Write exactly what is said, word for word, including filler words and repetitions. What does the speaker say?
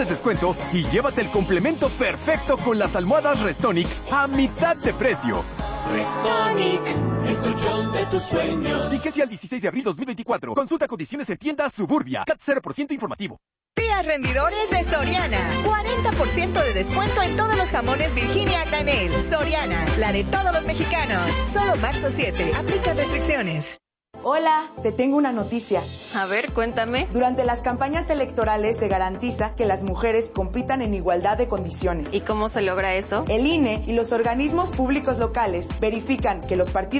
descuento y llévate el complemento perfecto con las almohadas Restonic a mitad de precio. Restonic, el colchón de tus sueños. Vigencia el dieciséis de abril dos mil veinticuatro. Consulta condiciones en tienda Suburbia. C A T cero por ciento informativo. Días rendidores de Soriana. cuarenta por ciento de descuento en todos los jamones Virginia Canel. Soriana, la de todos los mexicanos. Solo marzo siete. Aplica restricciones. Hola, te tengo una noticia. A ver, cuéntame. Durante las campañas electorales se garantiza que las mujeres compitan en igualdad de condiciones. ¿Y cómo se logra eso? El I N E y los organismos públicos locales verifican que los partidos